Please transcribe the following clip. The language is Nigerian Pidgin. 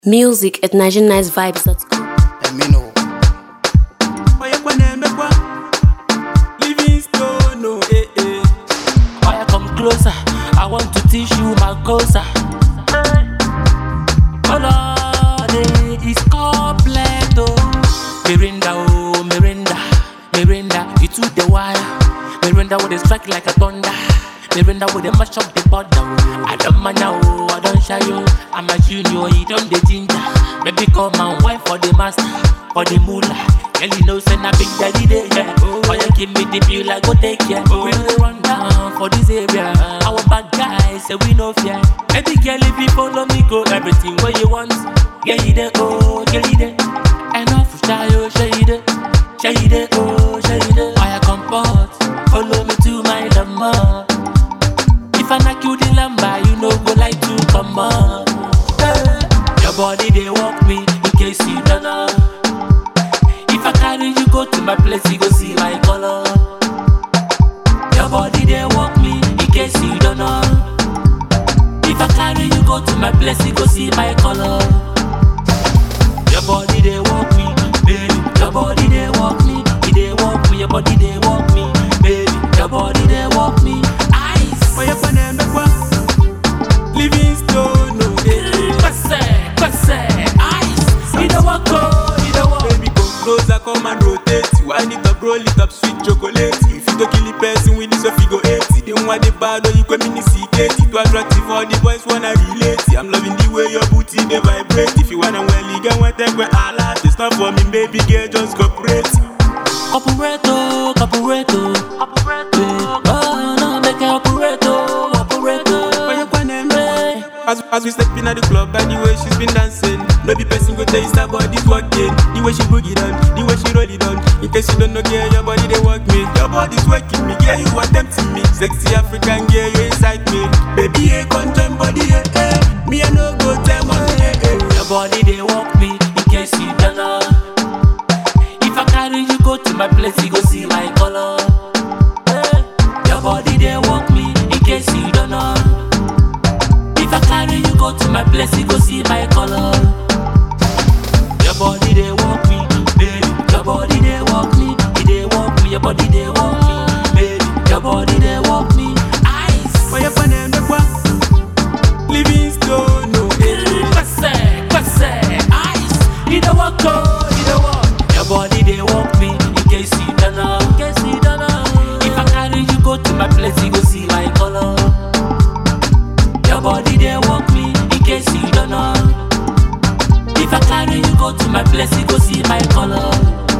Music at NigerianNiceVibes.com. Emino. Livingstone, no, Why come closer? I want to teach you my cosa. Color is completo. Mirinda, oh, Mirinda, you to the wire. Mirinda with a strike like a thunder. Mirinda with a mash up the border. I don't mind now, I don't shy you. I'm a junior, he don't the ginger. Maybe come and wife for the master, for the moolah. Girl, you know, send a big daddy there, yeah. Oh, you give me the bill, I go take care. We don't run down for this area. Our bad guys say we no fear. Baby girl, if you follow me, go everything where you want. Yeah, you there, oh, yeah, you there. Enough shy, oh, show you there. Show you there, oh, show you there. I comport, follow me to my llama. If I knock you the lamba, you know go like to come on. Your body they walk me in case you don't know. If I carry you go to my place, you go see my color. Your body they walk me in case you don't know. If I carry you go to my place, you go see my color. Your body they walk me, baby. Your body they walk me, they walk me. Your body they walk me, baby. Your body they walk me. Ice. Why you gonna make what? Livingstone, no, Passe, ice. You don't walk, you don't walk. Baby, come closer, come and rotate. Wind it up, roll it up, sweet chocolate. If you don't kill the person with this, you go 80. They want the bad, or you come in the secret. It was attractive, all the boys wanna relate. I'm loving the way your booty they vibrate. If you wanna well, you get one time when I laugh. It's not for me, baby girl, just cooperate. Operator. Oh no, make it operator. Why you gonna make? As we step in at the club, and the way she's been dancing. No be person go taste her body's working. The way she boogie down, the way she roll it down. In case you don't know, girl, your body they work me. Your body's working me, girl, you are tempting me. Sexy African girl, you inside me. Baby, hey, come join body, hey, hey. Me I no go tell money, hey, hey. Your body they walk me in case you don't know. If I carry you go to my place, you go see my color. Your body they walk me in case you don't know. If I carry you go to my place, you go see my color. Your body they walk me, baby. Your body they walk me, they walk me. Your body they walk me, baby. Your body they walk me. Ice. Why you gonna make what? Livingstone, no, Passe, ice. You don't walk, you don't walk. Your body they walk me in case you don't know. If I carry you go to my place, you go see my color. Your body they walk me in case you don't know. If I carry you go to my place, you go see my color.